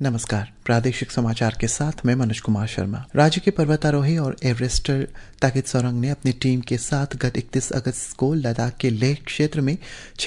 नमस्कार। प्रादेशिक समाचार के साथ मैं मनोज कुमार शर्मा। राज्य के पर्वतारोही और एवरेस्टर ताकित सोरंग ने अपनी टीम के साथ गत 31 अगस्त को लद्दाख के लेह क्षेत्र में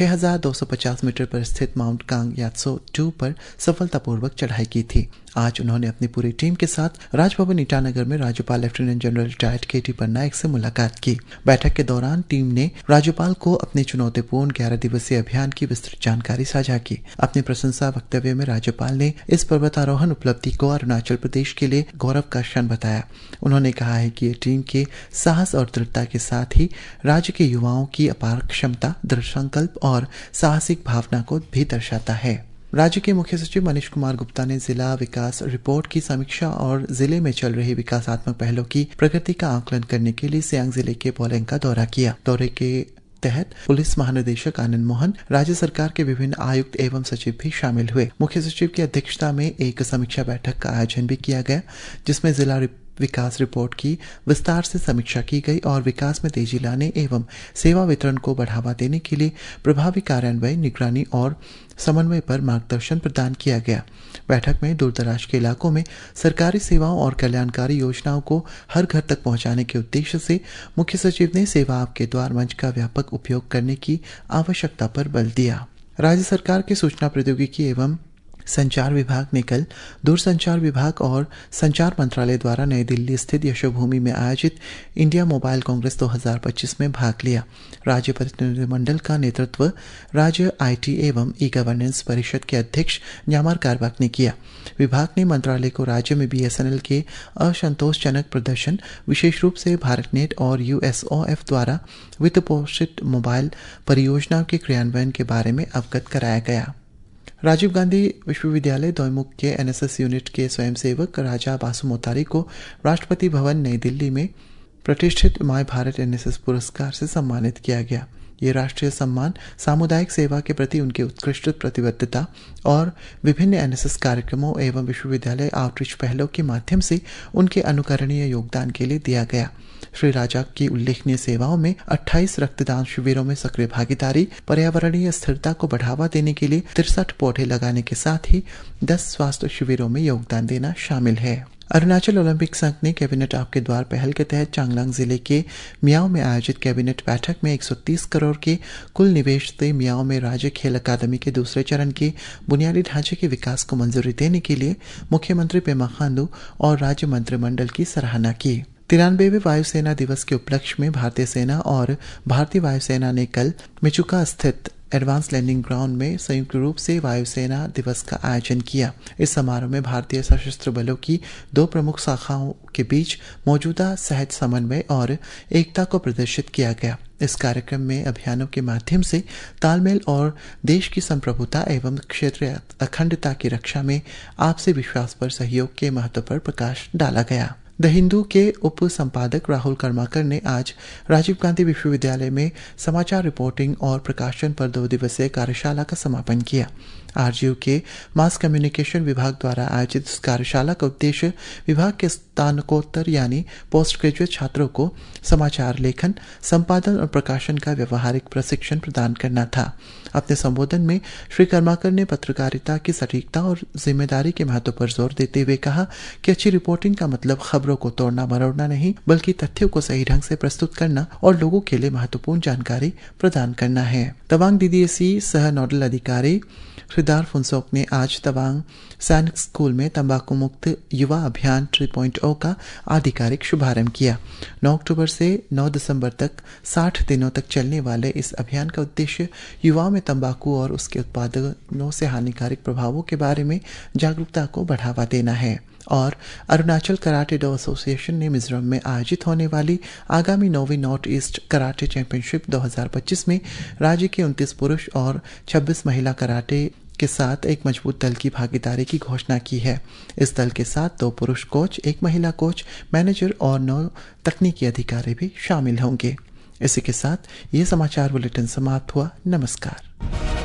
6250 मीटर पर स्थित माउंट कांग यात्सो 2 पर सफलतापूर्वक चढ़ाई की थी। आज उन्होंने अपनी पूरी टीम के साथ राजभवन ईटानगर में राज्यपाल lieutenant general retired KT Parnaik से मुलाकात की। बैठक के दौरान टीम ने राज्यपाल को अपने चुनौतीपूर्ण 11 दिवसीय अभियान की विस्तृत जानकारी साझा की। अपनी प्रशंसा वक्तव्य में राज्यपाल ने इस पर्वतारोहण उपलब्धि को अरुणाचल प्रदेश के लिए गौरव का क्षण बताया। उन्होंने कहा है कि ये टीम के साहस और दृढ़ता के साथ ही राज्य के युवाओं की अपार क्षमता, दृढ़ संकल्प और साहसिक भावना को भी दर्शाता है। राज्य के मुख्य सचिव मनीष कुमार गुप्ता ने जिला विकास रिपोर्ट की समीक्षा और जिले में चल रही विकासात्मक पहलों की प्रगति का आकलन करने के लिए सियांग जिले के पोलेंग का दौरा किया। दौरे के तहत पुलिस महानिदेशक आनंद मोहन, राज्य सरकार के विभिन्न आयुक्त एवं सचिव भी शामिल हुए। मुख्य सचिव की अध्यक्षता में एक समीक्षा बैठक का आयोजन भी किया गया, जिसमें जिला विकास रिपोर्ट की विस्तार से समीक्षा की गई और विकास में तेजी लाने एवं सेवा वितरण को बढ़ावा देने के लिए प्रभावी कार्यान्वयन, निगरानी और समन्वय पर मार्गदर्शन प्रदान किया गया। बैठक में दूरदराज के इलाकों में सरकारी सेवाओं और कल्याणकारी योजनाओं को हर घर तक पहुंचाने के उद्देश्य से मुख्य सचिव ने सेवा आपके द्वार मंच का व्यापक उपयोग करने की आवश्यकता पर बल दिया। राज्य सरकार के सूचना प्रौद्योगिकी एवं संचार विभाग ने कल दूरसंचार विभाग और संचार मंत्रालय द्वारा नई दिल्ली स्थित यशोभूमि में आयोजित इंडिया मोबाइल कांग्रेस 2025 में भाग लिया। राज्य प्रतिनिधिमंडल का नेतृत्व राज्य आईटी एवं ई गवर्नेंस परिषद के अध्यक्ष न्यामार कारबाक ने किया। विभाग ने मंत्रालय को राज्य में बीएसएनएल के असंतोषजनक प्रदर्शन, विशेष रूप से भारत नेट और यूएसओएफ द्वारा वित्त पोषित मोबाइल परियोजनाओं के क्रियान्वयन के बारे में अवगत कराया गया। राजीव गांधी विश्वविद्यालय दोईमुख के एनएसएस यूनिट के स्वयंसेवक राजा बासु मोतारी को राष्ट्रपति भवन नई दिल्ली में प्रतिष्ठित माय भारत एनएसएस पुरस्कार से सम्मानित किया गया। ये राष्ट्रीय सम्मान सामुदायिक सेवा के प्रति उनकी उत्कृष्ट प्रतिबद्धता और विभिन्न एनएसएस कार्यक्रमों एवं विश्वविद्यालय आउटरीच पहलों के माध्यम से उनके अनुकरणीय योगदान के लिए दिया गया। श्री राजा की उल्लेखनीय सेवाओं में 28 रक्तदान शिविरों में सक्रिय भागीदारी, पर्यावरणीय स्थिरता को बढ़ावा देने के लिए 63 पौधे लगाने के साथ ही 10 स्वास्थ्य शिविरों में योगदान देना शामिल है। अरुणाचल ओलंपिक संघ ने कैबिनेट आपके द्वार पहल के तहत चांगलांग जिले के मियाओ में आयोजित कैबिनेट बैठक में 130 करोड़ के कुल निवेश से मियाओ में राज्य खेल अकादमी के दूसरे चरण के बुनियादी ढांचे के विकास को मंजूरी देने के लिए मुख्यमंत्री पेमा खांडू और राज्य मंत्रिमंडल की सराहना की। 93वें वायुसेना दिवस के उपलक्ष्य में भारतीय सेना और भारतीय वायुसेना ने कल मेचुका स्थित एडवांस लैंडिंग ग्राउंड में संयुक्त रूप से वायुसेना दिवस का आयोजन किया। इस समारोह में भारतीय सशस्त्र बलों की 2 प्रमुख शाखाओं के बीच मौजूदा सहज समन्वय और एकता को प्रदर्शित किया गया। इस कार्यक्रम में अभियानों के माध्यम से तालमेल और देश की संप्रभुता एवं क्षेत्रीय अखंडता की रक्षा में आपसी विश्वास पर सहयोग के महत्व पर प्रकाश डाला गया। द हिंदू के उप संपादक राहुल कर्माकर ने आज राजीव गांधी विश्वविद्यालय में समाचार रिपोर्टिंग और प्रकाशन पर 2 दिवसीय कार्यशाला का समापन किया। आरजीयू के मास कम्युनिकेशन विभाग द्वारा आयोजित इस कार्यशाला का उद्देश्य विभाग के स्नातकोत्तर यानी पोस्ट ग्रेजुएट छात्रों को समाचार लेखन, संपादन और प्रकाशन का व्यवहारिक प्रशिक्षण प्रदान करना था। अपने संबोधन में श्री कर्माकर ने पत्रकारिता की सटीकता और जिम्मेदारी के महत्व पर जोर देते हुए कहा कि अच्छी रिपोर्टिंग का मतलब खबरों को तोड़ना मरोड़ना नहीं, बल्कि तथ्यों को सही ढंग से प्रस्तुत करना और लोगों के लिए महत्वपूर्ण जानकारी प्रदान करना है। तवांग डीडीएसई सह नोडल अधिकारी श्रीदार फुनसोक ने आज तवांग सैनिक स्कूल में तंबाकू मुक्त युवा अभियान 3.0 का आधिकारिक शुभारंभ किया। 9 अक्टूबर से 9 दिसंबर तक 60 दिनों तक चलने वाले इस अभियान का उद्देश्य युवाओं में तंबाकू और उसके उत्पादनों से हानिकारक प्रभावों के बारे में जागरूकता को बढ़ावा देना है। और अरुणाचल कराटे डो एसोसिएशन ने मिजोरम में आयोजित होने वाली आगामी 9वीं नॉर्थ ईस्ट कराटे चैंपियनशिप 2025 में राज्य के 29 पुरुष और 26 महिला कराटे के साथ एक मजबूत दल की भागीदारी की घोषणा की है। इस दल के साथ 2 पुरुष कोच, 1 महिला कोच, मैनेजर और 9 तकनीकी अधिकारी भी शामिल होंगे। इसी के साथ ये समाचार बुलेटिन समाप्त हुआ। नमस्कार।